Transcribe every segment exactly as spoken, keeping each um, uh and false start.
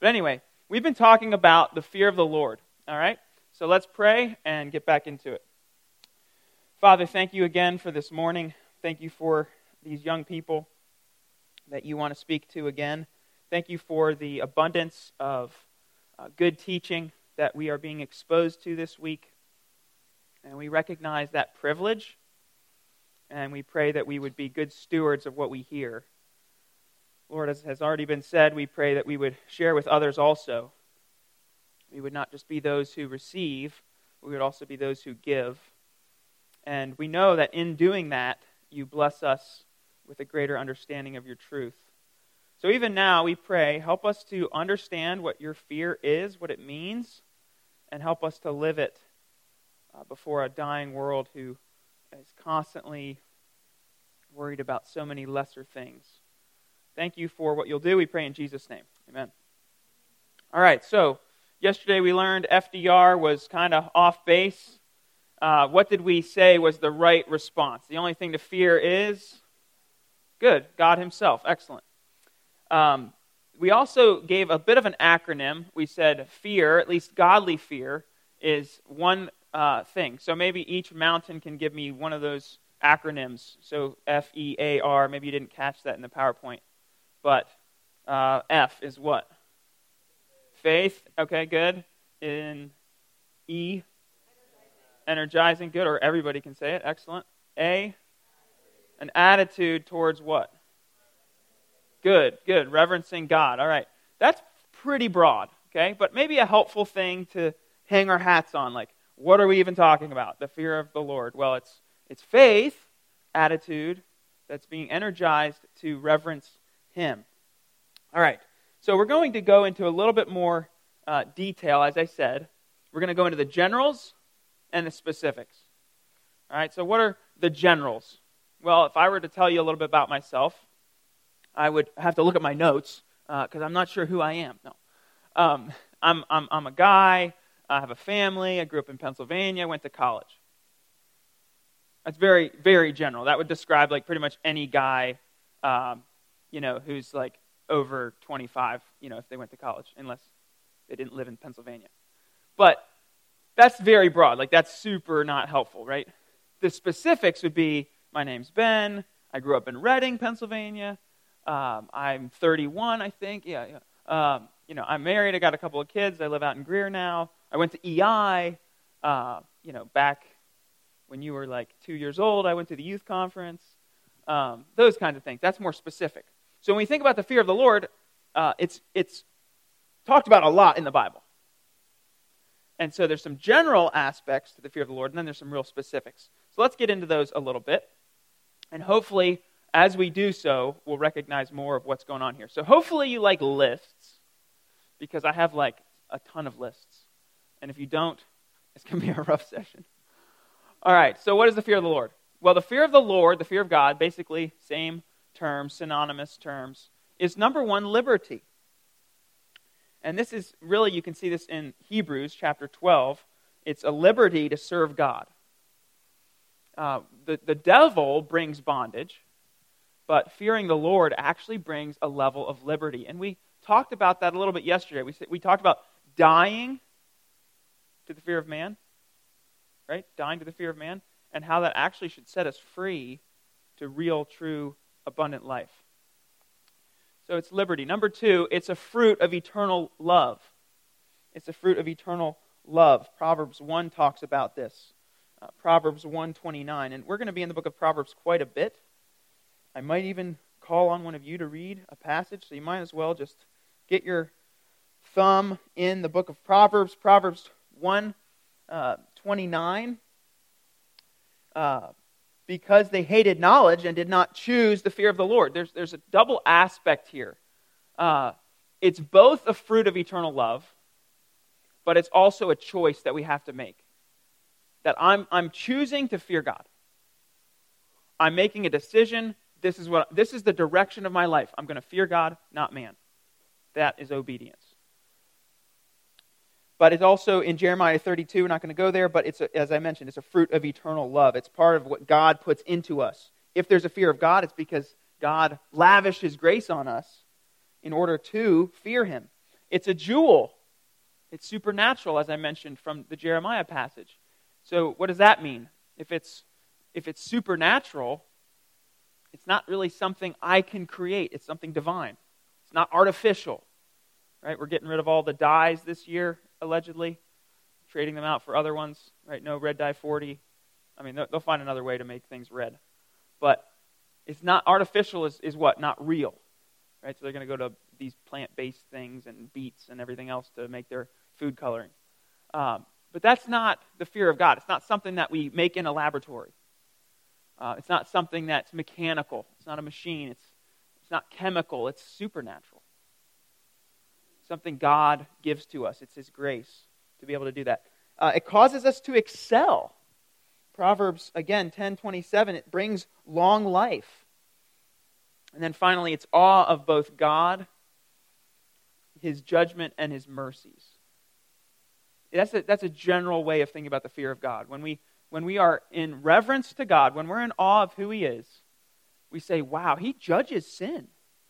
But anyway, we've been talking about the fear of the Lord, all right? So let's pray and get back into it. Father, thank you again for this morning. Thank you for these young people that you want to speak to again. Thank you for the abundance of uh, good teaching that we are being exposed to this week. And we recognize that privilege, and we pray that we would be good stewards of what we hear. Lord, as has already been said, we pray that we would share with others also. We would not just be those who receive, we would also be those who give. And we know that in doing that, you bless us with a greater understanding of your truth. So even now, we pray, help us to understand what your fear is, what it means, and help us to live it uh, before a dying world who is constantly worried about so many lesser things. Thank you for what you'll do. We pray in Jesus' name. Amen. All right, so yesterday we learned F D R was kind of off base. Uh, what did we say was the right response? The only thing to fear is good, God himself. Excellent. Um, we also gave a bit of an acronym. We said fear, at least godly fear, is one uh, thing. So maybe each mountain can give me one of those acronyms. So F E A R, maybe you didn't catch that in the PowerPoint. But uh, F is what? Faith. Okay, good. In E, energizing. Good, or everybody can say it. Excellent. A, an attitude towards what? Good, good. Reverencing God. All right. That's pretty broad, okay? But maybe a helpful thing to hang our hats on. Like, what are we even talking about? The fear of the Lord. Well, it's it's faith, attitude, that's being energized to reverence him. All right. So we're going to go into a little bit more uh, detail, as I said. We're going to go into the generals and the specifics. All right. So what are the generals? Well, if I were to tell you a little bit about myself, I would have to look at my notes because uh, I'm not sure who I am. No, um, I'm, I'm I'm a guy. I have a family. I grew up in Pennsylvania. Went to college. That's very very general. That would describe like pretty much any guy, um, you know, who's like over twenty-five. You know, if they went to college, unless they didn't live in Pennsylvania. But that's very broad. Like that's super not helpful, right? The specifics would be: my name's Ben. I grew up in Reading, Pennsylvania. Um, I'm thirty-one, I think. Yeah, yeah. Um, you know, I'm married. I got a couple of kids. I live out in Greer now. I went to E I. Uh, you know, back when you were like two years old, I went to the youth conference. Um, those kinds of things. That's more specific. So when we think about the fear of the Lord, uh, it's it's talked about a lot in the Bible. And so there's some general aspects to the fear of the Lord, and then there's some real specifics. So let's get into those a little bit, and hopefully, as we do so, we'll recognize more of what's going on here. So hopefully you like lists, because I have like a ton of lists. And if you don't, it's going to be a rough session. All right, so what is the fear of the Lord? Well, the fear of the Lord, the fear of God, basically same terms, synonymous terms, is number one, liberty. And this is really, you can see this in Hebrews chapter twelve. It's a liberty to serve God. Uh, the, the devil brings bondage. But fearing the Lord actually brings a level of liberty. And we talked about that a little bit yesterday. We we talked about dying to the fear of man, right? Dying to the fear of man, and how that actually should set us free to real, true, abundant life. So it's liberty. Number two, it's a fruit of eternal love. It's a fruit of eternal love. Proverbs one talks about this. Uh, Proverbs one twenty-nine. And we're going to be in the book of Proverbs quite a bit. I might even call on one of you to read a passage, so you might as well just get your thumb in the book of Proverbs, Proverbs one twenty-nine. Uh, because they hated knowledge and did not choose the fear of the Lord. There's, there's a double aspect here. Uh, it's both a fruit of eternal love, but it's also a choice that we have to make. That I'm, I'm choosing to fear God. I'm making a decision. This is what this is the direction of my life. I'm going to fear God, not man. That is obedience. But it's also in Jeremiah thirty-two, we're not going to go there, but it's a, as I mentioned, it's a fruit of eternal love. It's part of what God puts into us. If there's a fear of God, it's because God lavished His grace on us in order to fear Him. It's a jewel. It's supernatural, as I mentioned from the Jeremiah passage. So what does that mean? If it's if it's supernatural, it's not really something I can create. It's something divine. It's not artificial. Right? We're getting rid of all the dyes this year, allegedly, trading them out for other ones. Right? No red dye forty. I mean, they'll find another way to make things red. But it's not artificial is, is what? Not real. Right? So they're going to go to these plant-based things and beets and everything else to make their food coloring. Um, but that's not the fear of God. It's not something that we make in a laboratory. Uh, it's not something that's mechanical. It's not a machine. It's, it's not chemical. It's supernatural. Something God gives to us. It's His grace to be able to do that. Uh, it causes us to excel. Proverbs, again, ten twenty-seven, it brings long life. And then finally, it's awe of both God, His judgment, and His mercies. That's a, that's a general way of thinking about the fear of God. When we, when we are in reverence to God, when we're in awe of who He is, we say, wow, He judges sin.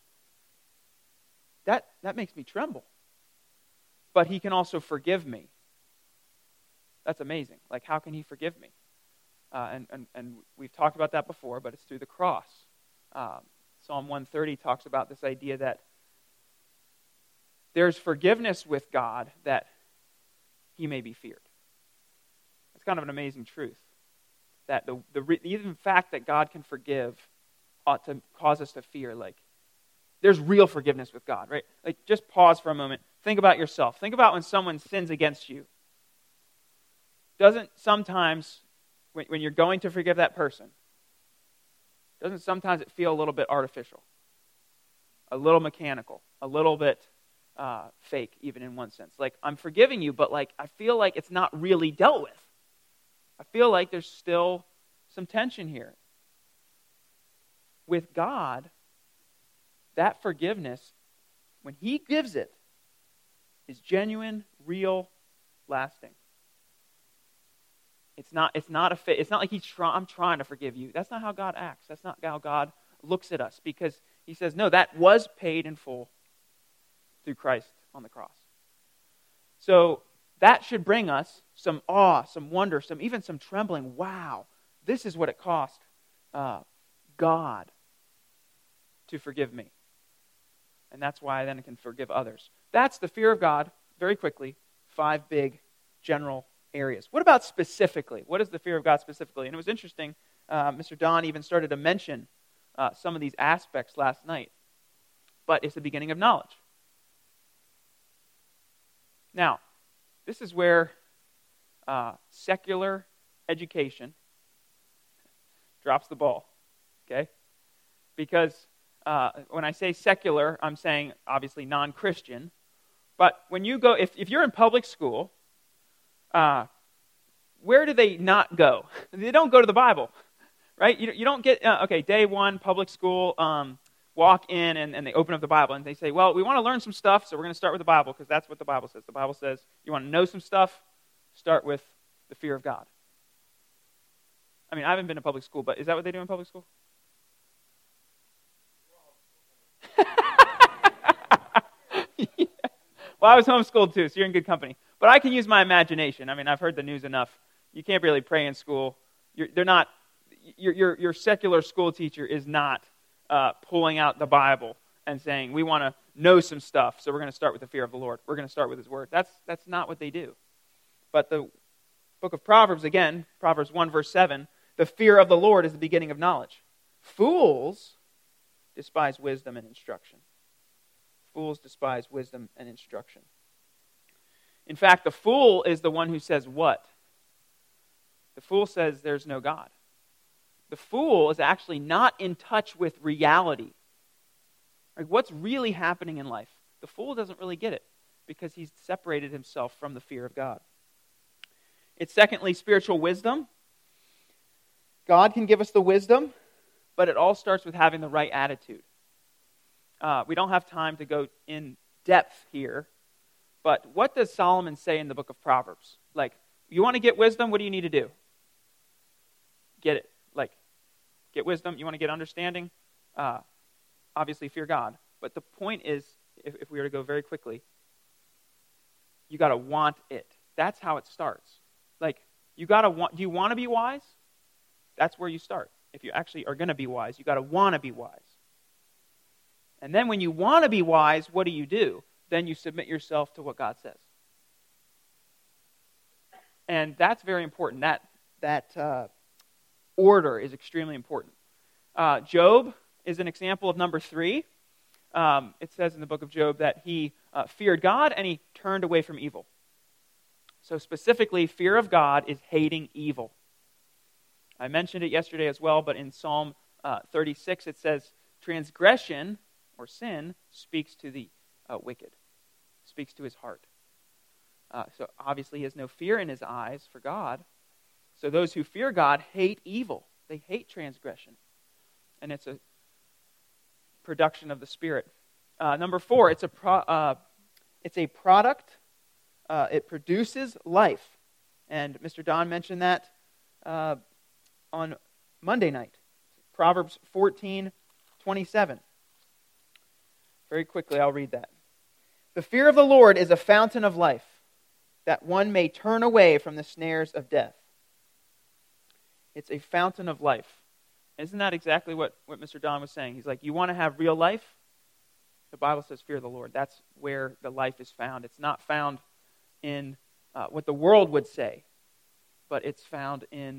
That, that makes me tremble. But He can also forgive me. That's amazing. Like, how can He forgive me? Uh, and, and, and we've talked about that before, but it's through the cross. Um, Psalm one thirty talks about this idea that there's forgiveness with God that He may be feared. It's kind of an amazing truth. That the, the even fact that God can forgive ought to cause us to fear, like, there's real forgiveness with God, right? Like, just pause for a moment. Think about yourself. Think about when someone sins against you. Doesn't sometimes, when, when you're going to forgive that person, doesn't sometimes it feel a little bit artificial? A little mechanical? A little bit uh, fake, even in one sense? Like, I'm forgiving you, but like I feel like it's not really dealt with. I feel like there's still some tension here. With God, that forgiveness, when He gives it, is genuine, real, lasting. It's not. It's not a. It's not like He's trying. I'm trying to forgive you. That's not how God acts. That's not how God looks at us, because He says, no, that was paid in full through Christ on the cross. So that should bring us some awe, some wonder, some even some trembling. Wow, this is what it cost uh, God to forgive me. And that's why I then can forgive others. That's the fear of God, very quickly, five big general areas. What about specifically? What is the fear of God specifically? And it was interesting, uh, Mister Don even started to mention uh, some of these aspects last night. But it's the beginning of knowledge. Now, this is where uh, secular education drops the ball, okay? Because Uh, when I say secular, I'm saying obviously non-Christian. But when you go, if, if you're in public school, uh, where do they not go? They don't go to the Bible, right? You, you don't get, uh, okay, day one, public school, um, walk in and, and they open up the Bible and they say, well, we want to learn some stuff, so we're going to start with the Bible because that's what the Bible says. The Bible says you want to know some stuff, start with the fear of God. I mean, I haven't been to public school, but is that what they do in public school? Yeah. Well, I was homeschooled too, so you're in good company. But I can use my imagination. I mean, I've heard the news enough. You can't really pray in school. You're, they're not. Your, your your secular school teacher is not uh, pulling out the Bible and saying, "We want to know some stuff, so we're going to start with the fear of the Lord. We're going to start with His Word." That's that's not what they do. But the book of Proverbs, again, Proverbs one verse seven, the fear of the Lord is the beginning of knowledge. Fools despise wisdom and instruction. Fools despise wisdom and instruction. In fact, the fool is the one who says what? The fool says there's no God. The fool is actually not in touch with reality. Like, what's really happening in life? The fool doesn't really get it because he's separated himself from the fear of God. It's secondly, spiritual wisdom. God can give us the wisdom, but it all starts with having the right attitude. Uh, we don't have time to go in depth here, but what does Solomon say in the book of Proverbs? Like, you want to get wisdom, what do you need to do? Get it. Like, get wisdom, you want to get understanding? Uh, obviously, fear God. But the point is, if, if we were to go very quickly, you got to want it. That's how it starts. Like, you got to want, do you want to be wise? That's where you start. If you actually are going to be wise, you got to want to be wise. And then when you want to be wise, what do you do? Then you submit yourself to what God says. And that's very important. That, that uh, order is extremely important. Uh, Job is an example of number three. Um, it says in the book of Job that he uh, feared God and he turned away from evil. So specifically, fear of God is hating evil. I mentioned it yesterday as well, but in Psalm uh, thirty-six it says, transgression or sin speaks to the uh, wicked, speaks to his heart. Uh, so obviously he has no fear in his eyes for God. So those who fear God hate evil. They hate transgression. And it's a production of the Spirit. Uh, number four, it's a pro, uh, it's a product. Uh, it produces life. And Mister Don mentioned that uh, on Monday night. Proverbs fourteen twenty-seven. Very quickly, I'll read that. The fear of the Lord is a fountain of life, that one may turn away from the snares of death. It's a fountain of life. Isn't that exactly what, what Mister Don was saying? He's like, you want to have real life? The Bible says fear the Lord. That's where the life is found. It's not found in uh, what the world would say, but it's found in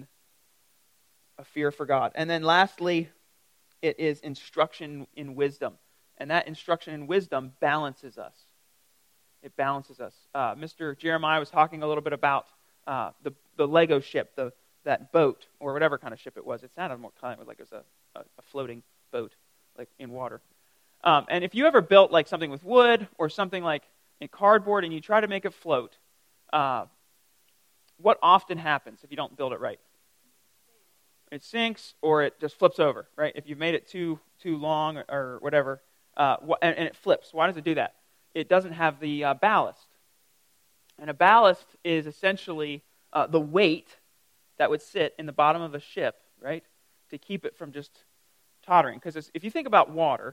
a fear for God. And then lastly, it is instruction in wisdom. And that instruction in wisdom balances us. It balances us. Uh, Mister Jeremiah was talking a little bit about uh, the, the Lego ship, the that boat, or whatever kind of ship it was. It sounded more kind of like it was a, a, a floating boat, like in water. Um, and if you ever built like something with wood or something like in cardboard and you try to make it float, uh, what often happens if you don't build it right? It sinks or it just flips over, right? If you've made it too too long or, or whatever, uh, wh- and, and it flips. Why does it do that? It doesn't have the uh, ballast. And a ballast is essentially uh, the weight that would sit in the bottom of a ship, right, to keep it from just tottering. Because if you think about water,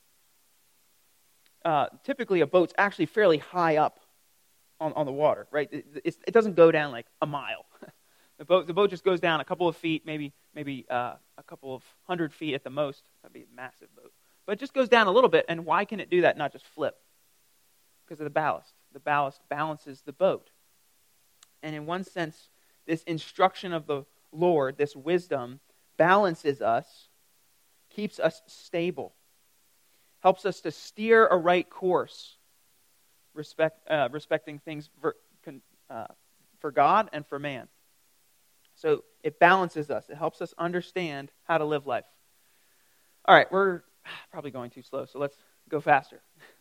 uh, typically a boat's actually fairly high up on, on the water, right? It, it, it doesn't go down like a mile. the boat the boat just goes down a couple of feet, maybe maybe uh, a couple of hundred feet at the most. That'd be a massive boat. But it just goes down a little bit, and why can it do that, not just flip? Because of the ballast. The ballast balances the boat. And in one sense, this instruction of the Lord, this wisdom, balances us, keeps us stable, helps us to steer a right course, respect, uh, respecting things for, uh, for God and for man. So it balances us. It helps us understand how to live life. All right, we're probably going too slow, so let's go faster.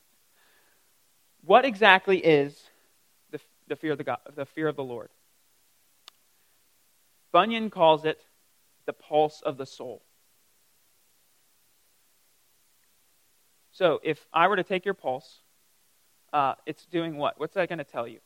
What exactly is the, the fear of the God, the fear of the Lord? Bunyan calls it the pulse of the soul. So if I were to take your pulse, uh, it's doing what? What's that going to tell you?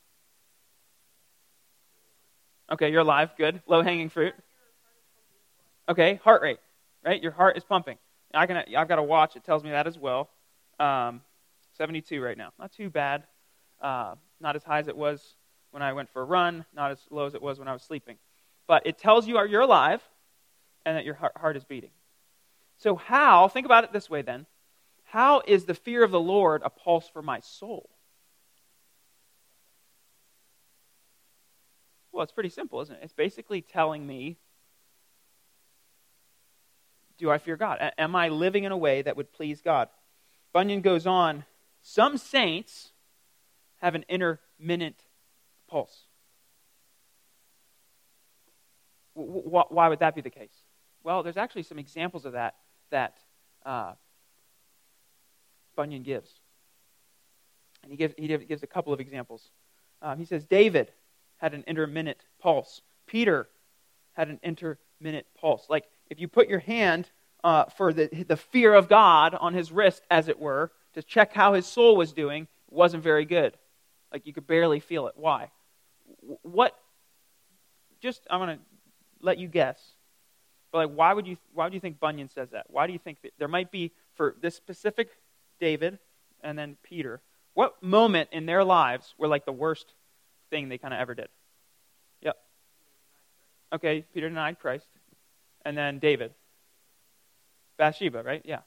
Okay, you're alive. Good. Low-hanging fruit. Okay, heart rate, right? Your heart is pumping. I can, I've got a watch. It tells me that as well. Um, seventy-two right now. Not too bad. Uh, not as high as it was when I went for a run. Not as low as it was when I was sleeping. But it tells you you're alive and that your heart is beating. So how, think about it this way then, how is the fear of the Lord a pulse for my soul? Well, it's pretty simple, isn't it? It's basically telling me, do I fear God? A- am I living in a way that would please God? Bunyan goes on, some saints have an intermittent pulse. Why would that be the case? Well, there's actually some examples of that that uh, Bunyan gives. And he gives, he gives a couple of examples. Um, he says David had an intermittent pulse. Peter had an intermittent pulse. Like if you put your hand uh, for the, the fear of God on his wrist, as it were, to check how his soul was doing, it wasn't very good. Like you could barely feel it. Why? What? Just, I'm going to let you guess. But like, why would you why would you think Bunyan says that? Why do you think that there might be, for this specific David and then Peter, what moment in their lives were like the worst thing they kind of ever did? Yep. Okay, Peter denied Christ. And then David. Bathsheba, right? Yeah.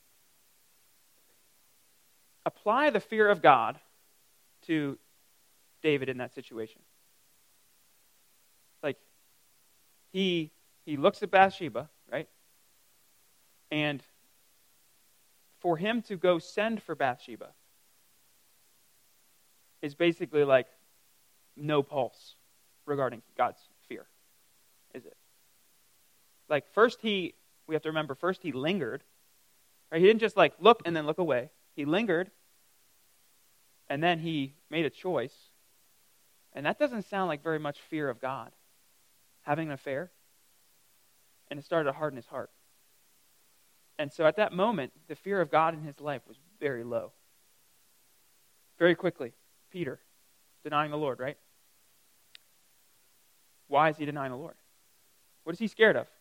Apply the fear of God to David in that situation. Like, he he looks at Bathsheba, right? And for him to go send for Bathsheba is basically like no pulse regarding God's fear, is it? Like, first he, we have to remember, first he lingered, right? He didn't just like look and then look away. He lingered, and then he made a choice. And that doesn't sound like very much fear of God. Having an affair. And it started to harden his heart. And so at that moment, the fear of God in his life was very low. Very quickly, Peter, denying the Lord, right? Why is he denying the Lord? What is he scared of?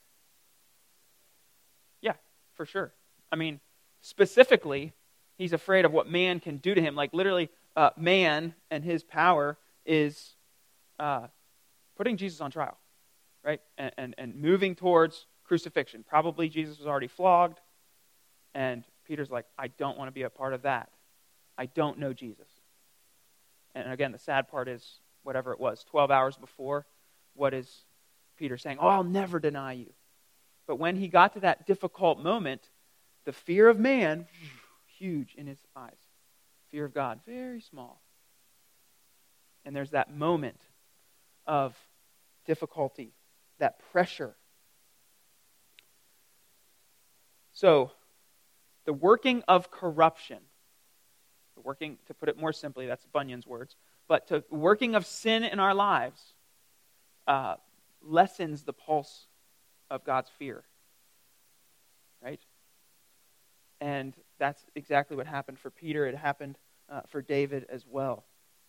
Yeah, for sure. I mean, specifically, he's afraid of what man can do to him. Like literally, uh, man and his power is uh, putting Jesus on trial, right? And, and, and moving towards crucifixion. Probably Jesus was already flogged. And Peter's like, I don't want to be a part of that. I don't know Jesus. And again, the sad part is, whatever it was, twelve hours before, what is Peter saying? Oh, I'll never deny you. But when he got to that difficult moment, the fear of man, huge in his eyes. Fear of God, very small. And there's that moment of difficulty, that pressure. So, the working of corruption, the working, to put it more simply, that's Bunyan's words, but the working of sin in our lives uh, lessens the pulse of God's fear, right? And that's exactly what happened for Peter. It happened uh, for David as well.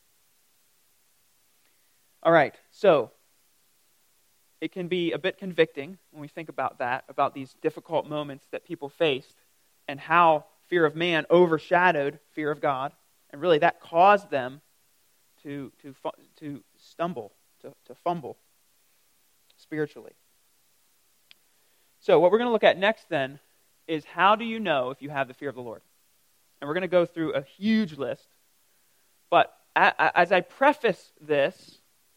All right, so it can be a bit convicting when we think about that, about these difficult moments that people faced and how fear of man overshadowed fear of God, and really that caused them to to to stumble, to, to fumble spiritually. So what we're going to look at next then is, how do you know if you have the fear of the Lord? And we're going to go through a huge list. But as I preface this,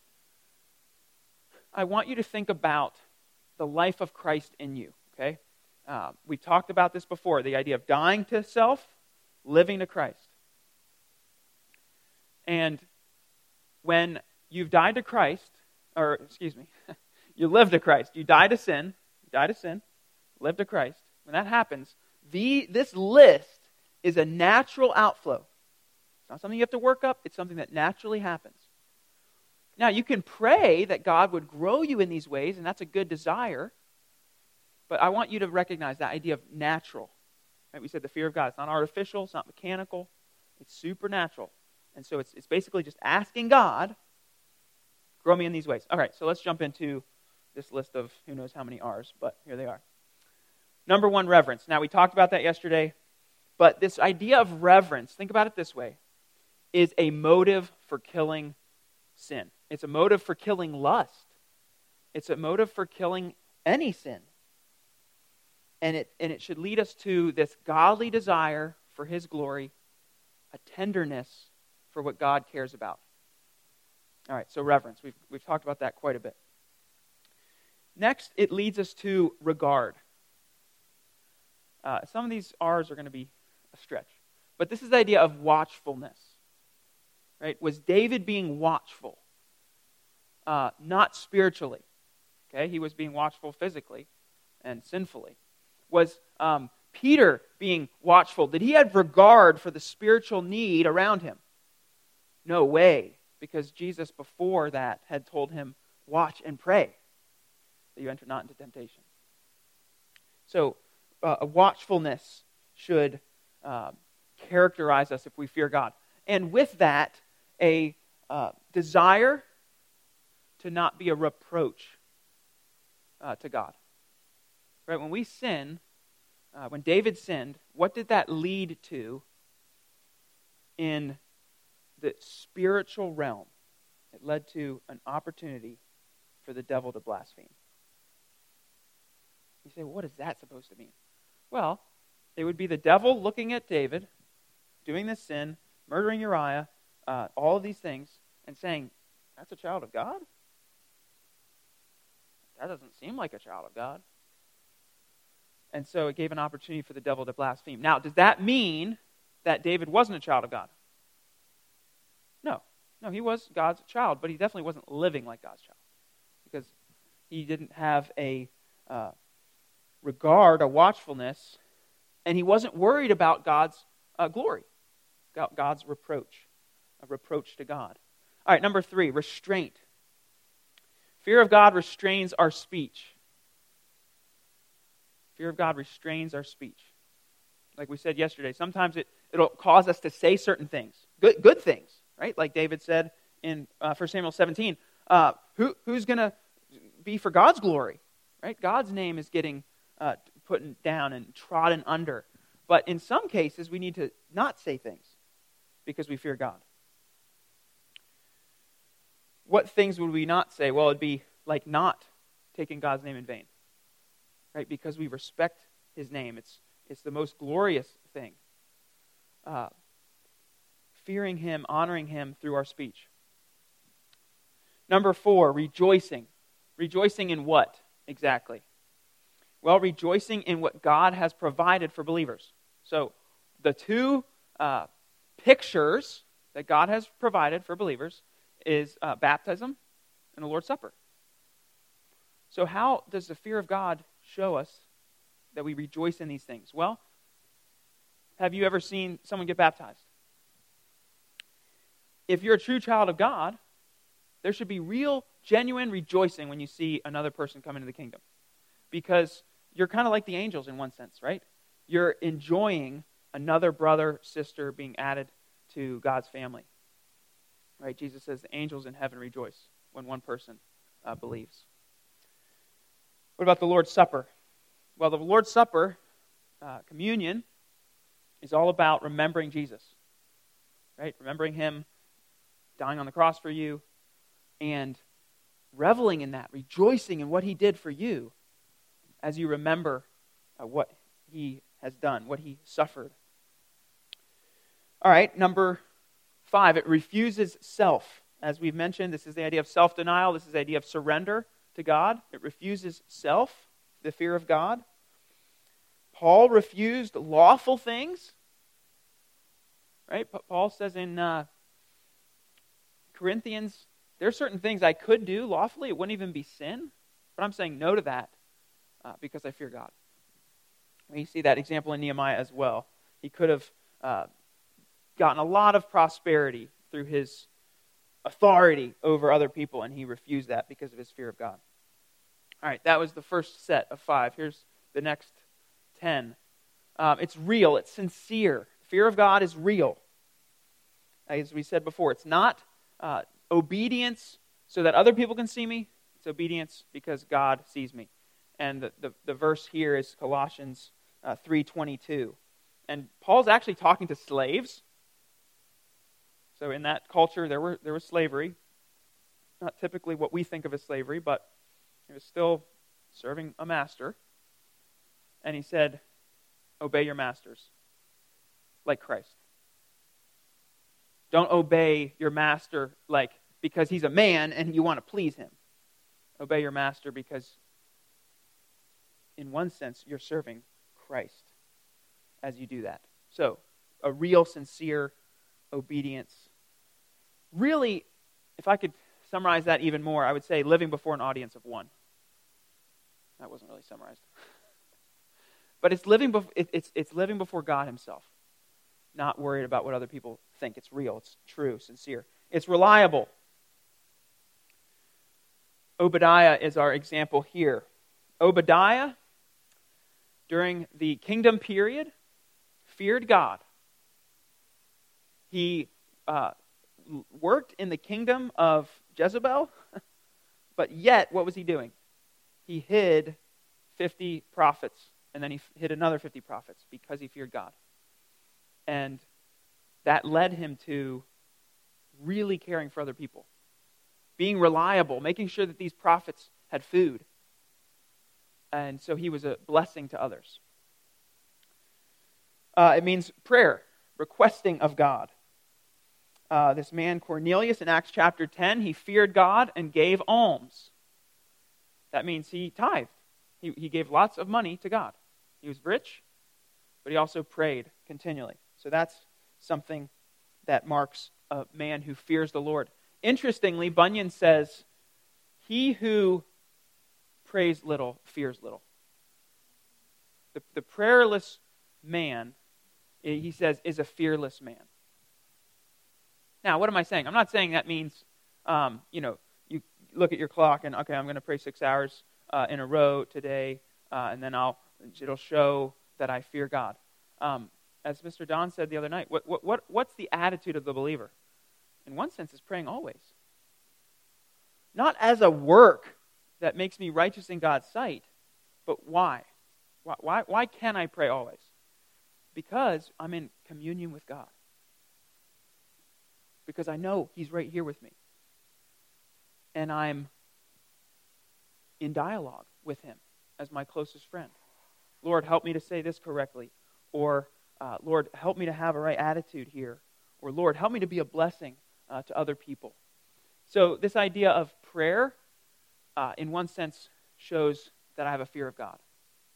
I want you to think about the life of Christ in you, okay? Uh, we talked about this before, the idea of dying to self, living to Christ. And when you've died to Christ, or excuse me, you live to Christ, you die to sin, you die to sin, live to Christ. When that happens, the this list is a natural outflow. It's not something you have to work up, it's something that naturally happens. Now, you can pray that God would grow you in these ways, and that's a good desire. But I want you to recognize that idea of natural. Right? We said the fear of God. It's not artificial. It's not mechanical. It's supernatural. And so it's, it's basically just asking God, grow me in these ways. All right, so let's jump into this list of who knows how many R's, but here they are. Number one, reverence. Now, we talked about that yesterday, but this idea of reverence, think about it this way, is a motive for killing sin. It's a motive for killing lust. It's a motive for killing any sin. And it, and it should lead us to this godly desire for His glory, a tenderness for what God cares about. All right, so reverence. We've, we've talked about that quite a bit. Next, it leads us to regard. Uh, some of these R's are going to be a stretch. But this is the idea of watchfulness. Right? Was David being watchful? Uh, not spiritually. Okay, he was being watchful physically and sinfully. Was um, Peter being watchful? Did he have regard for the spiritual need around him? No way, because Jesus before that had told him, watch and pray, that you enter not into temptation. So, uh, a watchfulness should uh, characterize us if we fear God. And with that, a uh, desire to not be a reproach uh, to God. Right? When we sin, uh, when David sinned, what did that lead to in the spiritual realm. It led to an opportunity for the devil to blaspheme. You say, well, what is that supposed to mean? Well, it would be the devil looking at David, doing this sin, murdering Uriah, uh, all of these things, and saying, that's a child of God? That doesn't seem like a child of God. And so it gave an opportunity for the devil to blaspheme. Now, does that mean that David wasn't a child of God? No. No, he was God's child, but he definitely wasn't living like God's child. Because he didn't have a uh, regard, a watchfulness, and he wasn't worried about God's uh, glory, God's reproach, a reproach to God. All right, number three, restraint. Fear of God restrains our speech. Fear of God restrains our speech. Like we said yesterday, sometimes it, it'll cause us to say certain things, good, good things, right? Like David said in uh, First Samuel seventeen, uh, who, who's going to be for God's glory, right? God's name is getting uh, put down and trodden under. But in some cases, we need to not say things because we fear God. What things would we not say? Well, it'd be like not taking God's name in vain, right? Because we respect His name. It's it's the most glorious thing. Uh, fearing Him, honoring Him through our speech. Number four, rejoicing. Rejoicing in what exactly? Well, rejoicing in what God has provided for believers. So the two uh, pictures that God has provided for believers is uh, baptism and the Lord's Supper. So how does the fear of God show us that we rejoice in these things? Well, have you ever seen someone get baptized? If you're a true child of God, there should be real, genuine rejoicing when you see another person come into the kingdom. Because you're kind of like the angels in one sense, right? You're enjoying another brother, sister being added to God's family. Right? Jesus says the angels in heaven rejoice when one person uh, believes. What about the Lord's Supper? Well, the Lord's Supper, uh, communion, is all about remembering Jesus. Right? Remembering Him dying on the cross for you and reveling in that, rejoicing in what He did for you as you remember uh, what He has done, what He suffered. All right, number five, it refuses self. As we've mentioned, this is the idea of self-denial. This is the idea of surrender to God. It refuses self, the fear of God. Paul refused lawful things. Right? Paul says in uh, Corinthians, there are certain things I could do lawfully. It wouldn't even be sin. But I'm saying no to that uh, because I fear God. We see that example in Nehemiah as well. He could have uh, gotten a lot of prosperity through his authority over other people, and he refused that because of his fear of God. All right, that was the first set of five. Here's the next ten. Um, it's real. It's sincere. Fear of God is real. As we said before, it's not uh, obedience so that other people can see me. It's obedience because God sees me. And the, the, the verse here is Colossians uh, three twenty-two. And Paul's actually talking to slaves. So in that culture, there were there was slavery. Not typically what we think of as slavery, but it was still serving a master. And he said, obey your masters, like Christ. Don't obey your master like because he's a man and you want to please him. Obey your master because, in one sense, you're serving Christ as you do that. So, a real, sincere obedience. Really, if I could summarize that even more, I would say living before an audience of one. That wasn't really summarized. But it's living, bef- it, it's, it's living before God Himself. Not worried about what other people think. It's real, it's true, sincere. It's reliable. Obadiah is our example here. Obadiah, during the kingdom period, feared God. He uh, worked in the kingdom of Jezebel, but yet, what was he doing? He hid fifty prophets, and then he hid another fifty prophets because he feared God. And that led him to really caring for other people, being reliable, making sure that these prophets had food. And so he was a blessing to others. Uh, it means prayer, requesting of God. Uh, this man Cornelius in Acts chapter ten, he feared God and gave alms. That means he tithed. He, he gave lots of money to God. He was rich, but he also prayed continually. So that's something that marks a man who fears the Lord. Interestingly, Bunyan says, he who prays little fears little. The, the prayerless man, he says, is a fearless man. Now, what am I saying? I'm not saying that means, um, you know, you look at your clock and, okay, I'm going to pray six hours uh, in a row today, uh, and then I'll it'll show that I fear God. Um, as Mister Don said the other night, what, what what what's the attitude of the believer? In one sense, is praying always. Not as a work that makes me righteous in God's sight, but why? Why, why, why can I pray always? Because I'm in communion with God. Because I know He's right here with me. And I'm in dialogue with Him as my closest friend. Lord, help me to say this correctly. Or, uh, Lord, help me to have a right attitude here. Or, Lord, help me to be a blessing uh, to other people. So this idea of prayer, uh, in one sense, shows that I have a fear of God.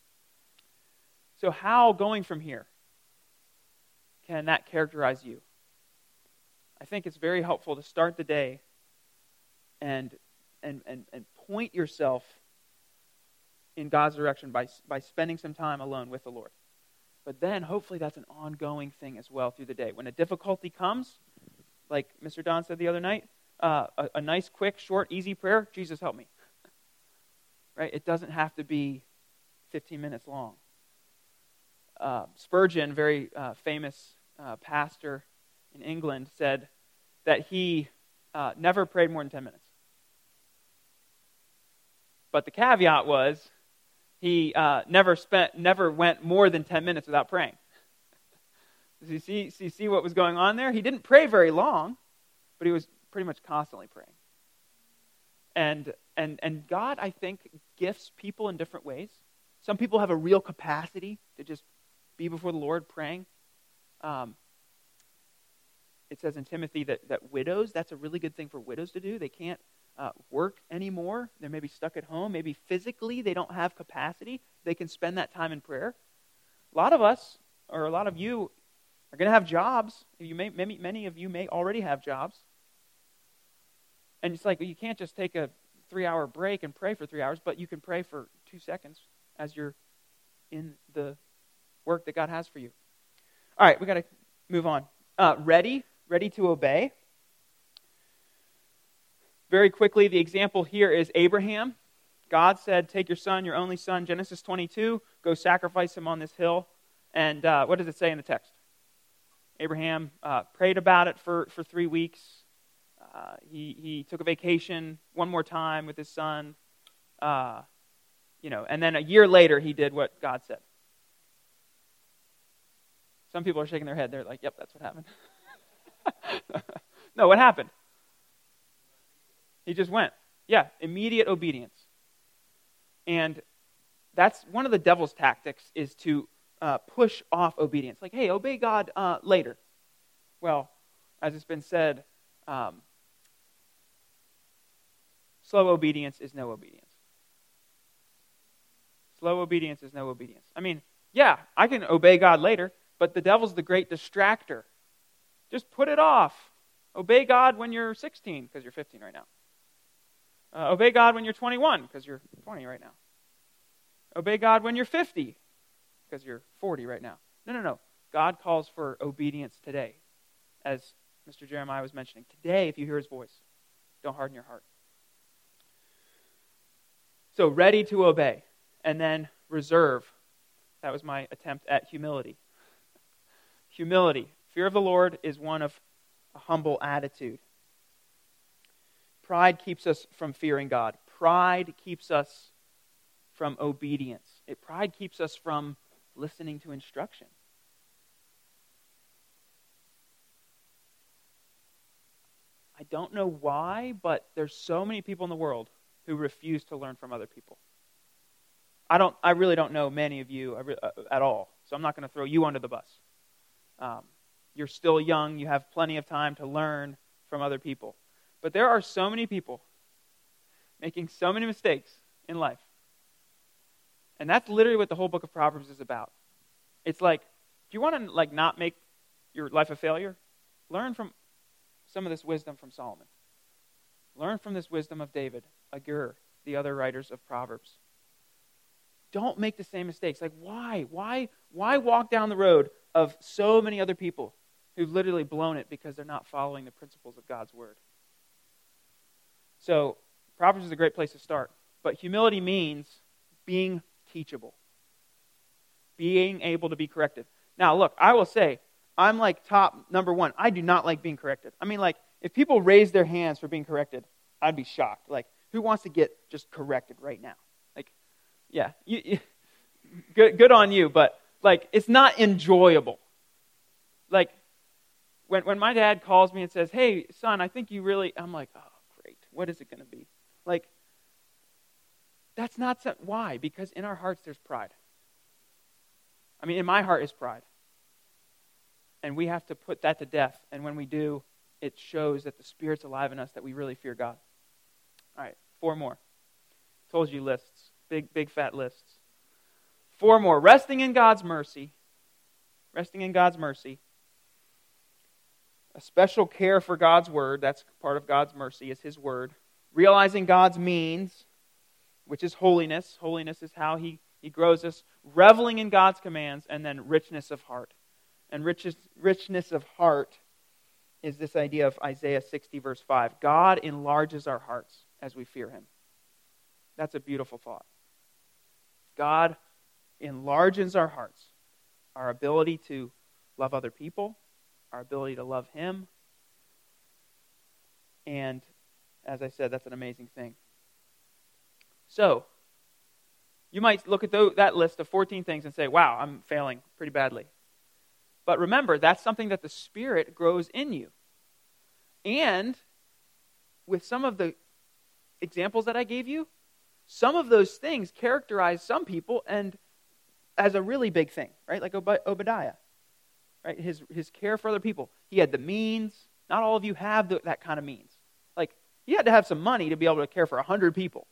So how, going from here, can that characterize you? I think it's very helpful to start the day and and and, and point yourself in God's direction by, by spending some time alone with the Lord. But then, hopefully, that's an ongoing thing as well through the day. When a difficulty comes, like Mister Don said the other night, uh, a, a nice, quick, short, easy prayer, Jesus, help me. Right? It doesn't have to be fifteen minutes long. Uh, Spurgeon, very uh, famous uh, pastor in England, said that he uh, never prayed more than ten minutes. But the caveat was he uh, never spent, never went more than ten minutes without praying. Do you see, so you see what was going on there? He didn't pray very long, but he was pretty much constantly praying. And and and God, I think, gifts people in different ways. Some people have a real capacity to just be before the Lord praying. Um, it says in Timothy that, that widows, that's a really good thing for widows to do. They can't uh, work anymore. They're maybe stuck at home. Maybe physically they don't have capacity. They can spend that time in prayer. A lot of us, or a lot of you, are going to have jobs. You may, many, many of you may already have jobs. And it's like, you can't just take a three-hour break and pray for three hours, but you can pray for two seconds as you're in the work that God has for you. All right, we got to move on. Uh, ready, ready to obey. Very quickly, the example here is Abraham. God said, take your son, your only son, Genesis twenty-two, go sacrifice him on this hill. And uh, what does it say in the text? Abraham uh, prayed about it for, for three weeks. Uh, he, he took a vacation one more time with his son. Uh, you know, and then a year later, he did what God said. Some people are shaking their head. They're like, yep, that's what happened. No, what happened? He just went. Yeah, immediate obedience. And that's one of the devil's tactics, is to uh, push off obedience. Like, hey, obey God uh, later. Well, as it's been said, um, slow obedience is no obedience. Slow obedience is no obedience. I mean, yeah, I can obey God later, but the devil's the great distractor. Just put it off. Obey God when you're sixteen, because you're fifteen right now. Uh, obey God when you're twenty-one, because you're twenty right now. Obey God when you're fifty, because you're forty right now. No, no, no. God calls for obedience today. As Mister Jeremiah was mentioning, today, if you hear His voice, don't harden your heart. So, ready to obey. And then reserve. That was my attempt at humility. Humility. Fear of the Lord is one of a humble attitude. Pride keeps us from fearing God. Pride keeps us from obedience. It, pride keeps us from listening to instruction. don't know why, but there's so many people in the world who refuse to learn from other people. I don't. I really don't know many of you at all, so I'm not going to throw you under the bus. Um, you're still young. You have plenty of time to learn from other people. But there are so many people making so many mistakes in life. And that's literally what the whole book of Proverbs is about. It's like, do you want to like not make your life a failure? Learn from some of this wisdom from Solomon. Learn from this wisdom of David, Agur, the other writers of Proverbs. Don't make the same mistakes. Like, why? Why? Why walk down the road of so many other people who've literally blown it because they're not following the principles of God's word? So, Proverbs is a great place to start. But humility means being teachable. Being able to be corrected. Now, look, I will say, I'm like top number one. I do not like being corrected. I mean, like, if people raise their hands for being corrected, I'd be shocked. Like, who wants to get just corrected right now? Like, yeah, you, you, good, good on you, but, like, it's not enjoyable. Like, when when my dad calls me and says, hey, son, I think you really, I'm like, oh, great. What is it going to be? Like, that's not, so, why? Because in our hearts there's pride. I mean, in my heart is pride. And we have to put that to death. And when we do, it shows that the Spirit's alive in us, that we really fear God. All right, four more. Told you lists. Big, big fat lists. Four more. Resting in God's mercy. Resting in God's mercy. A special care for God's word. That's part of God's mercy, is His word. Realizing God's means, which is holiness. Holiness is how He, he grows us. Reveling in God's commands. And then richness of heart. And richness, richness of heart is this idea of Isaiah sixty, verse five. God enlarges our hearts as we fear Him. That's a beautiful thought. God enlarges our hearts, our ability to love other people, our ability to love Him. And as I said, that's an amazing thing. So, you might look at that list of fourteen things and say, wow, I'm failing pretty badly. But remember, that's something that the Spirit grows in you. And with some of the examples that I gave you, some of those things characterize some people and as a really big thing, right? Like Ob- Obadiah, right? His his care for other people. He had the means. Not all of you have the, that kind of means. Like, he had to have some money to be able to care for a hundred people.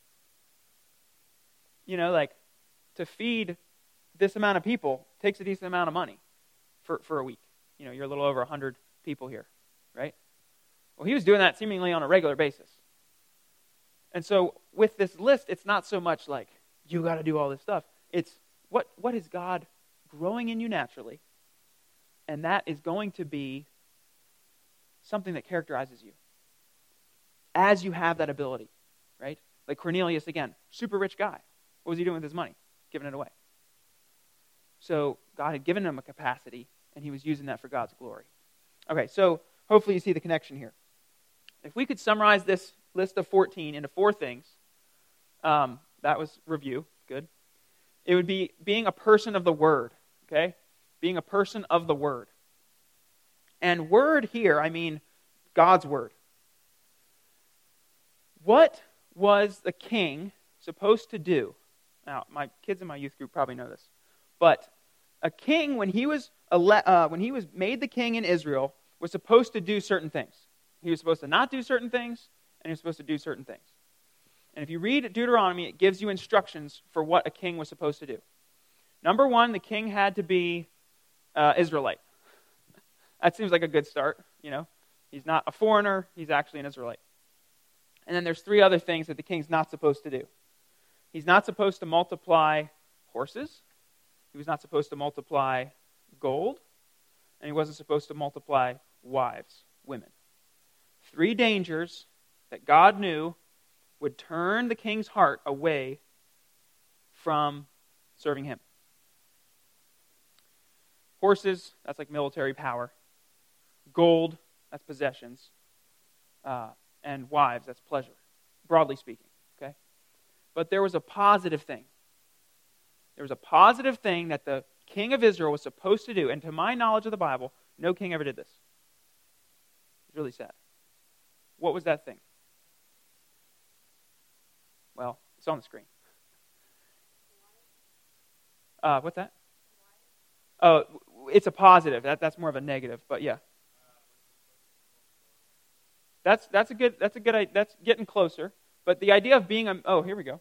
You know, like, to feed this amount of people takes a decent amount of money for, for a week. You know, you're a little over a hundred people here, right? Well, he was doing that seemingly on a regular basis. And so with this list, it's not so much like, you got to do all this stuff. It's what what is God growing in you naturally? And that is going to be something that characterizes you as you have that ability, right? Like Cornelius, again, super rich guy. What was he doing with his money? Giving it away. So God had given him a capacity, and he was using that for God's glory. Okay, so hopefully you see the connection here. If we could summarize this list of fourteen into four things, um, that was review, good. It would be being a person of the Word, okay? Being a person of the Word. And word here, I mean God's Word. What was the king supposed to do? Now, my kids in my youth group probably know this. But a king, when he was ele- uh, when he was made the king in Israel, was supposed to do certain things. He was supposed to not do certain things, and he was supposed to do certain things. And if you read Deuteronomy, it gives you instructions for what a king was supposed to do. Number one, the king had to be uh, Israelite. That seems like a good start, you know. He's not a foreigner, he's actually an Israelite. And then there's three other things that the king's not supposed to do. He's not supposed to multiply horses. He was not supposed to multiply gold. And he wasn't supposed to multiply wives, women. Three dangers that God knew would turn the king's heart away from serving him. Horses, that's like military power. Gold, that's possessions. Uh, and wives, that's pleasure, broadly speaking. Okay? But there was a positive thing. There was a positive thing that the king of Israel was supposed to do. And to my knowledge of the Bible, no king ever did this. It's really sad. What was that thing? Well, it's on the screen. Uh, what's that? Oh, it's a positive. That, that's more of a negative, but yeah. That's that's a good that's a good that's getting closer. But the idea of being a oh here we go.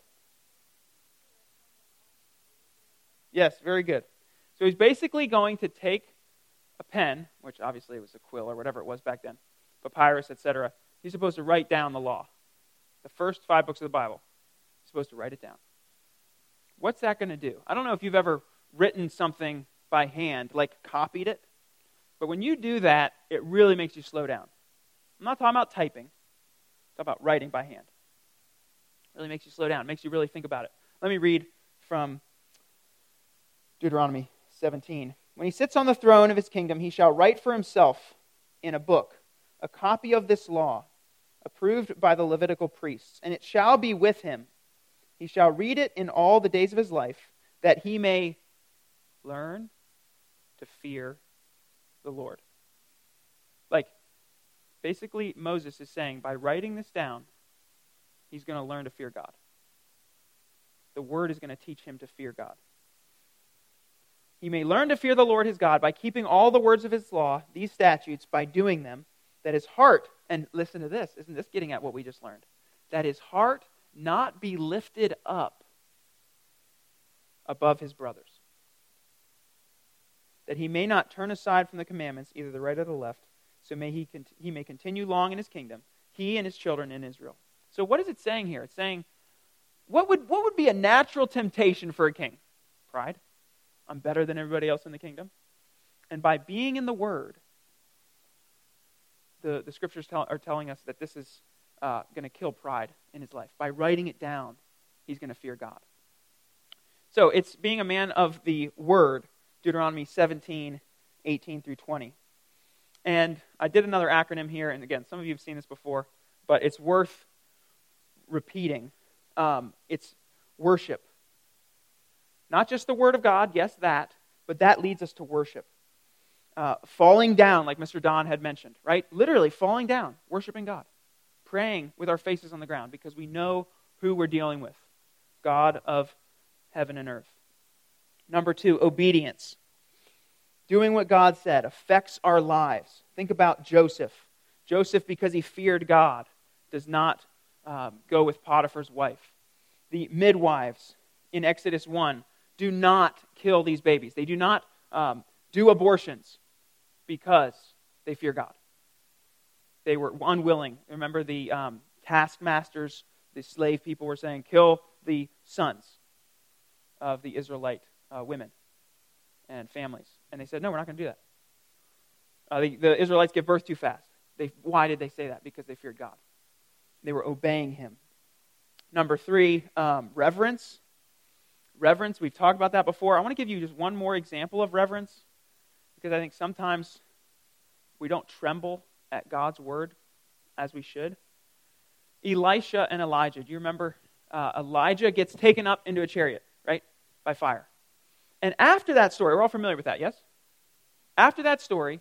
Yes, very good. So he's basically going to take a pen, which obviously it was a quill or whatever it was back then, papyrus, et cetera. He's supposed to write down the law, the first five books of the Bible. He's supposed to write it down. What's that going to do? I don't know if you've ever written something by hand, like copied it, but when you do that, it really makes you slow down. I'm not talking about typing. I'm talking about writing by hand. It really makes you slow down. It makes you really think about it. Let me read from Deuteronomy seventeen. When he sits on the throne of his kingdom, he shall write for himself in a book a copy of this law, approved by the Levitical priests, and it shall be with him. He shall read it in all the days of his life, that he may learn to fear the Lord. Like, basically, Moses is saying, by writing this down, he's going to learn to fear God. The Word is going to teach him to fear God. He may learn to fear the Lord his God by keeping all the words of his law, these statutes, by doing them, that his heart, and listen to this, isn't this getting at what we just learned? That his heart not be lifted up above his brothers. That he may not turn aside from the commandments, either the right or the left, so may he cont- he may continue long in his kingdom, he and his children in Israel. So what is it saying here? It's saying, what would what would be a natural temptation for a king? Pride. I'm better than everybody else in the kingdom. And by being in the Word, the, the scriptures tell, are telling us that this is uh, going to kill pride in his life. By writing it down, he's going to fear God. So it's being a man of the Word, Deuteronomy seventeen, eighteen through twenty. And I did another acronym here, and again, some of you have seen this before, but it's worth repeating. Um, it's worship. Not just the Word of God, yes, that, but that leads us to worship. Uh, falling down, like Mister Don had mentioned, right? Literally falling down, worshiping God. Praying with our faces on the ground because we know who we're dealing with. God of heaven and earth. Number two, obedience. Doing what God said affects our lives. Think about Joseph. Joseph, because he feared God, does not um, go with Potiphar's wife. The midwives in Exodus one do not kill these babies. They do not um, do abortions because they fear God. They were unwilling. Remember the um, taskmasters, the slave people were saying, kill the sons of the Israelite uh, women and families. And they said, no, we're not going to do that. Uh, the, the Israelites give birth too fast. They, why did they say that? Because they feared God. They were obeying him. Number three, um, reverence. Reverence, we've talked about that before. I want to give you just one more example of reverence because I think sometimes we don't tremble at God's word as we should. Elisha and Elijah. Do you remember? Uh, Elijah gets taken up into a chariot, right? By fire. And after that story, we're all familiar with that, yes? After that story,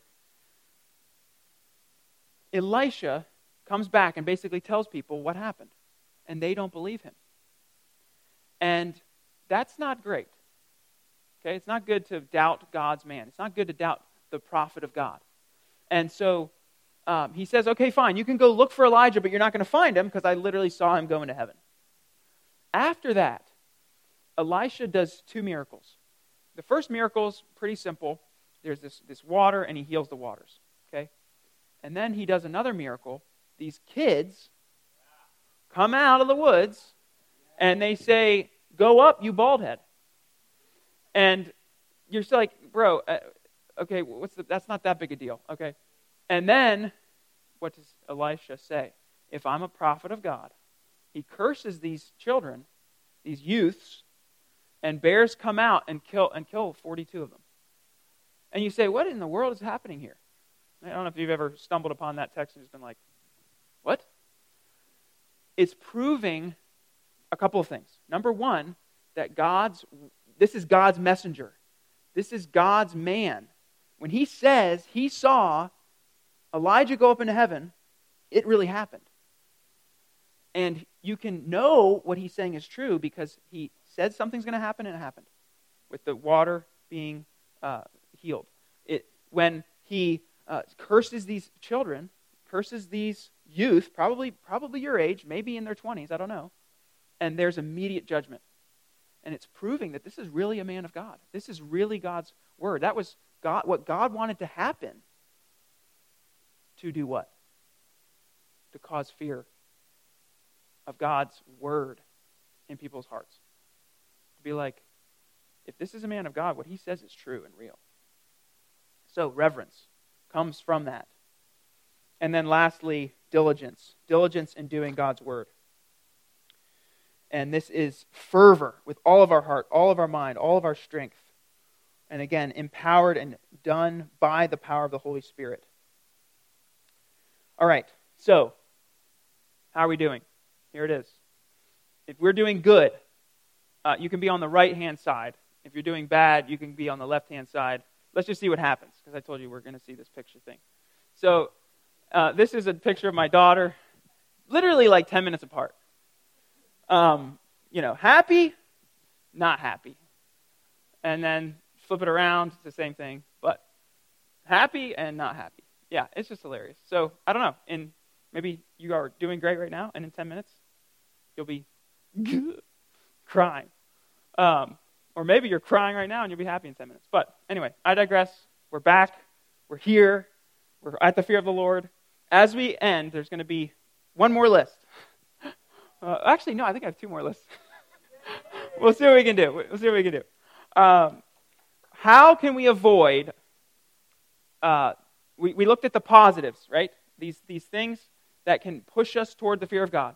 Elisha comes back and basically tells people what happened. And they don't believe him. And that's not great. Okay, it's not good to doubt God's man. It's not good to doubt the prophet of God. And so um, he says, okay, fine, you can go look for Elijah, but you're not going to find him because I literally saw him go into heaven. After that, Elisha does two miracles. The first miracle is pretty simple. There's this, this water, and he heals the waters. Okay, and then he does another miracle. These kids come out of the woods, and they say, go up, you bald head. And you're still like, bro, uh, okay, what's the, that's not that big a deal, okay? And then, what does Elisha say? If I'm a prophet of God, he curses these children, these youths, and bears come out and kill and kill forty-two of them. And you say, what in the world is happening here? I don't know if you've ever stumbled upon that text and just been like, what? It's proving a couple of things. Number one, that God's, this is God's messenger. This is God's man. When he says he saw Elijah go up into heaven, it really happened. And you can know what he's saying is true because he said something's going to happen and it happened. With the water being uh, healed. It, when he uh, curses these children, curses these youth, probably probably your age, maybe in their twenties, I don't know, and there's immediate judgment. And it's proving that this is really a man of God. This is really God's word. That was God, what God wanted to happen. To do what? To cause fear of God's word in people's hearts. To be like, if this is a man of God, what he says is true and real. So reverence comes from that. And then lastly, diligence. Diligence in doing God's word. And this is fervor with all of our heart, all of our mind, all of our strength. And again, empowered and done by the power of the Holy Spirit. All right, so how are we doing? Here it is. If we're doing good, uh, you can be on the right-hand side. If you're doing bad, you can be on the left-hand side. Let's just see what happens, because I told you we're going to see this picture thing. So uh, this is a picture of my daughter, literally like ten minutes apart. Um, you know, happy, not happy. And then flip it around, it's the same thing, but happy and not happy. Yeah, it's just hilarious. So, I don't know, in maybe you are doing great right now, and in ten minutes, you'll be crying. Um, or maybe you're crying right now, and you'll be happy in ten minutes. But anyway, I digress. We're back. We're here. We're at the fear of the Lord. As we end, there's going to be one more list. Uh, actually, no, I think I have two more lists. We'll see what we can do. We'll see what we can do. Um, how can we avoid... Uh, we, we looked at the positives, right? These, these things that can push us toward the fear of God.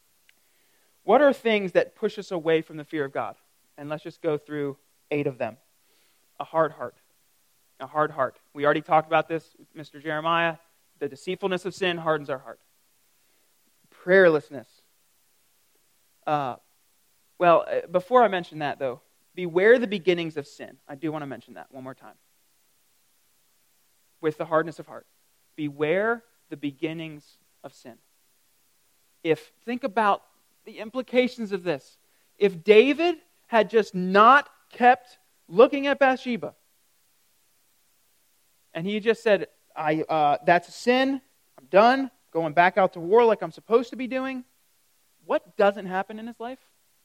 What are things that push us away from the fear of God? And let's just go through eight of them. A hard heart. A hard heart. We already talked about this with Mister Jeremiah. The deceitfulness of sin hardens our heart. Prayerlessness. Uh, well, before I mention that, though, beware the beginnings of sin. I do want to mention that one more time. With the hardness of heart. Beware the beginnings of sin. If, think about the implications of this. If David had just not kept looking at Bathsheba, and he just said, "I uh, that's a sin, I'm done, going back out to war like I'm supposed to be doing," what doesn't happen in his life?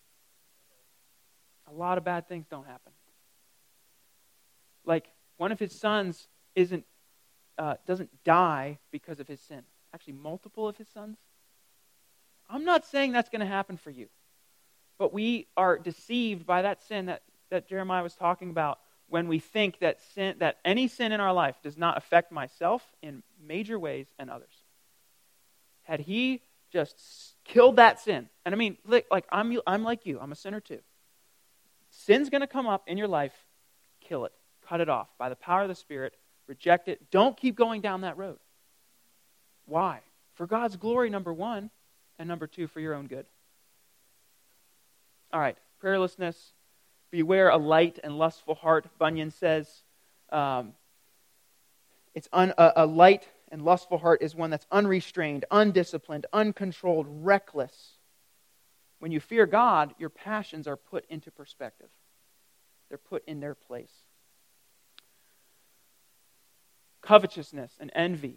A lot of bad things don't happen. Like, one of his sons isn't Uh, doesn't die because of his sin. Actually, multiple of his sons. I'm not saying that's going to happen for you. But we are deceived by that sin that, that Jeremiah was talking about when we think that sin, that any sin in our life does not affect myself in major ways and others. Had he just killed that sin, and I mean, like, like I'm, I'm like you, I'm a sinner too. Sin's going to come up in your life, kill it, cut it off by the power of the Spirit. Reject it. Don't keep going down that road. Why? For God's glory, number one, and number two, for your own good. All right, prayerlessness. Beware a light and lustful heart. Bunyan says um, it's un, a, a light and lustful heart is one that's unrestrained, undisciplined, uncontrolled, reckless. When you fear God, your passions are put into perspective. They're put in their place. Covetousness and envy.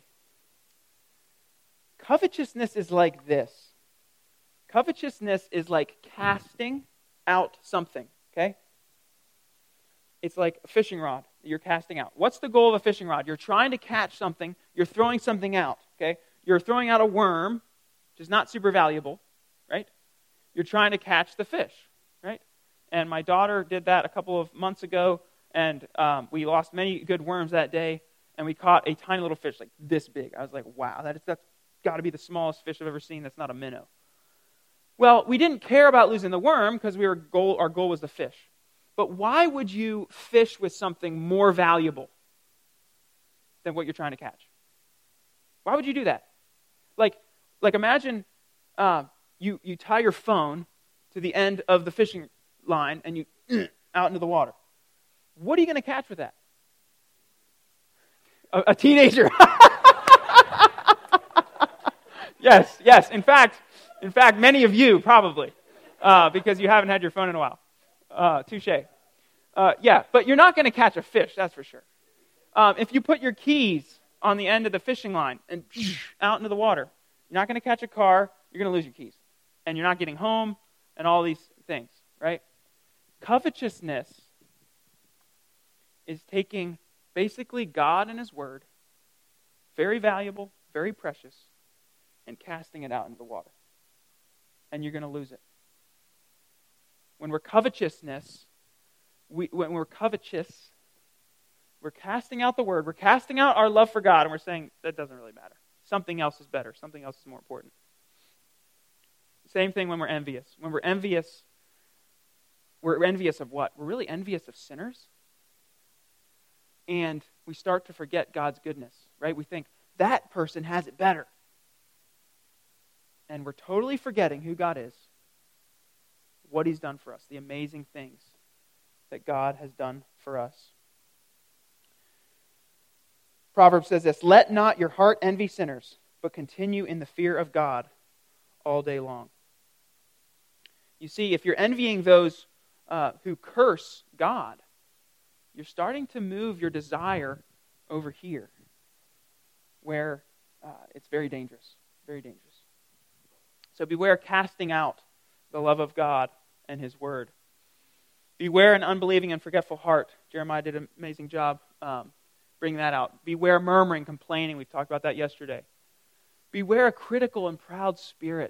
Covetousness is like this. Covetousness is like casting out something, okay? It's like a fishing rod that you're casting out. What's the goal of a fishing rod? You're trying to catch something. You're throwing something out, okay? You're throwing out a worm, which is not super valuable, right? You're trying to catch the fish, right? And my daughter did that a couple of months ago, and um, we lost many good worms that day. And we caught a tiny little fish like this big. I was like, wow, that is, that's got to be the smallest fish I've ever seen. That's not a minnow. Well, we didn't care about losing the worm because we were goal, our goal was the fish. But why would you fish with something more valuable than what you're trying to catch? Why would you do that? Like, like imagine uh, you, you tie your phone to the end of the fishing line and you out into the water. What are you going to catch with that? A, a teenager. Yes, yes. In fact, in fact, many of you probably, uh, because you haven't had your phone in a while. Uh, touche. Uh, yeah, but you're not going to catch a fish, that's for sure. Um, if you put your keys on the end of the fishing line and out into the water, you're not going to catch a car, you're going to lose your keys. And you're not getting home and all these things, right? Covetousness is taking basically God and His Word, very valuable, very precious, and casting it out into the water. And you're going to lose it. When we're covetousness, we, when we're covetous, we're casting out the Word, we're casting out our love for God, and we're saying, that doesn't really matter. Something else is better. Something else is more important. Same thing when we're envious. When we're envious, we're envious of what? We're really envious of sinners. And we start to forget God's goodness, right? We think, that person has it better. And we're totally forgetting who God is, what He's done for us, the amazing things that God has done for us. Proverbs says this, let not your heart envy sinners, but continue in the fear of God all day long. You see, if you're envying those uh, who curse God, you're starting to move your desire over here, where uh, it's very dangerous, very dangerous. So beware casting out the love of God and His Word. Beware an unbelieving and forgetful heart. Jeremiah did an amazing job um, bringing that out. Beware murmuring, complaining. We talked about that yesterday. Beware a critical and proud spirit.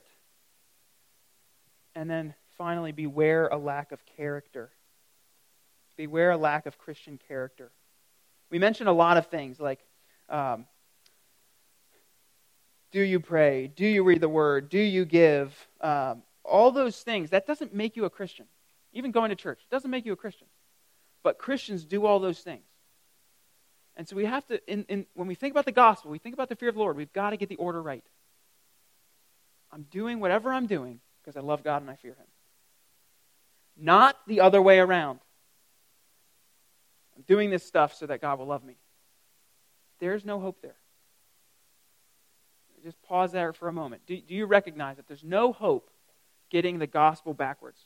And then finally, beware a lack of character. Beware a lack of Christian character. We mentioned a lot of things like, um, do you pray? Do you read the Word? Do you give? Um, all those things. That doesn't make you a Christian. Even going to church doesn't make you a Christian. But Christians do all those things. And so we have to, in, in, when we think about the gospel, we think about the fear of the Lord, we've got to get the order right. I'm doing whatever I'm doing because I love God and I fear Him. Not the other way around. I'm doing this stuff so that God will love me. There's no hope there. Just pause there for a moment. Do, do you recognize that there's no hope getting the gospel backwards?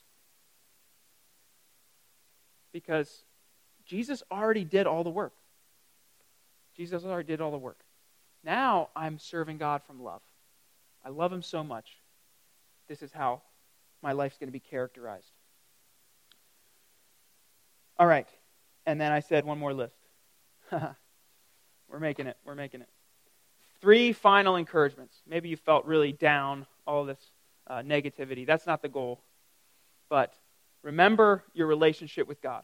Because Jesus already did all the work. Jesus already did all the work. Now I'm serving God from love. I love Him so much. This is how my life's going to be characterized. All right. And then I said one more list. We're making it. We're making it. Three final encouragements. Maybe you felt really down, all this uh, negativity. That's not the goal. But remember your relationship with God.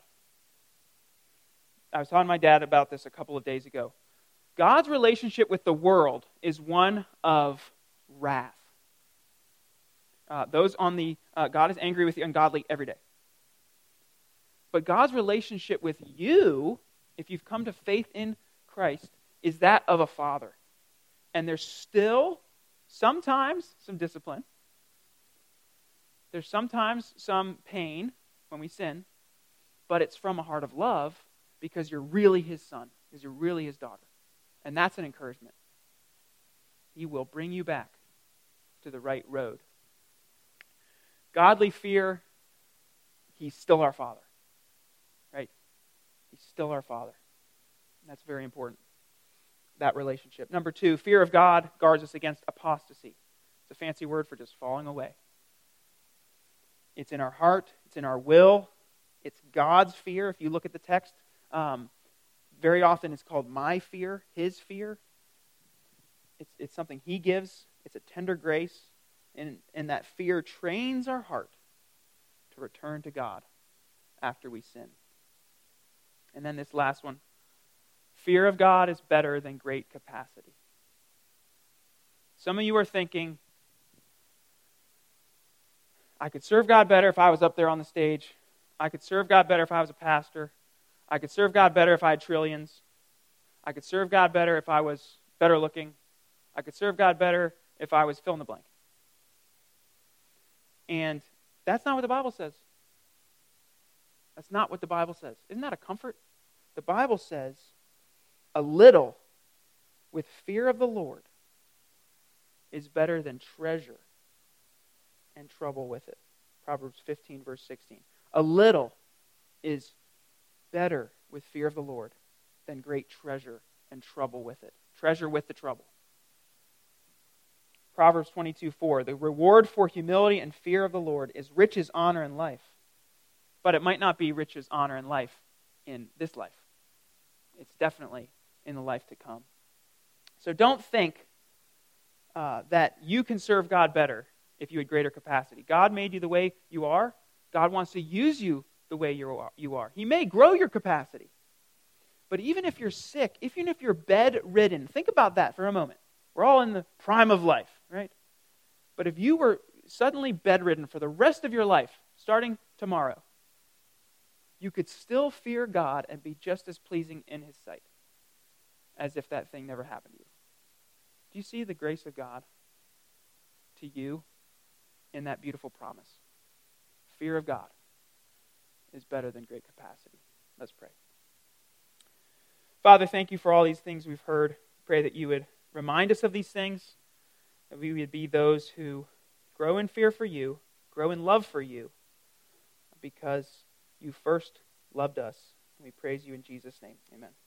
I was talking to my dad about this a couple of days ago. God's relationship with the world is one of wrath. Uh, those on the, uh, God is angry with the ungodly every day. But God's relationship with you, if you've come to faith in Christ, is that of a father. And there's still sometimes some discipline. There's sometimes some pain when we sin, but it's from a heart of love because you're really His son, because you're really His daughter. And that's an encouragement. He will bring you back to the right road. Godly fear, He's still our Father. Right? He's still our Father. And that's very important, that relationship. Number two, fear of God guards us against apostasy. It's a fancy word for just falling away. It's in our heart. It's in our will. It's God's fear. If you look at the text, um, very often it's called my fear, His fear. It's, it's something He gives. It's a tender grace. And, and that fear trains our heart to return to God after we sin. And then this last one. Fear of God is better than great capacity. Some of you are thinking, I could serve God better if I was up there on the stage. I could serve God better if I was a pastor. I could serve God better if I had trillions. I could serve God better if I was better looking. I could serve God better if I was fill in the blank. And that's not what the Bible says. That's not what the Bible says. Isn't that a comfort? The Bible says, a little with fear of the Lord is better than treasure and trouble with it. Proverbs fifteen, verse sixteen. A little is better with fear of the Lord than great treasure and trouble with it. Treasure with the trouble. Proverbs twenty-two, four. The reward for humility and fear of the Lord is riches, honor, and life. But it might not be riches, honor, and life in this life. It's definitely in the life to come. So don't think uh, that you can serve God better if you had greater capacity. God made you the way you are. God wants to use you the way you are. You are. He may grow your capacity. But even if you're sick, even if you're bedridden, think about that for a moment. We're all in the prime of life, right? But if you were suddenly bedridden for the rest of your life, starting tomorrow, you could still fear God and be just as pleasing in His sight as if that thing never happened to you. Do you see the grace of God to you in that beautiful promise? Fear of God is better than great capacity. Let's pray. Father, thank you for all these things we've heard. Pray that you would remind us of these things, that we would be those who grow in fear for you, grow in love for you, because you first loved us. We praise you in Jesus' name. Amen.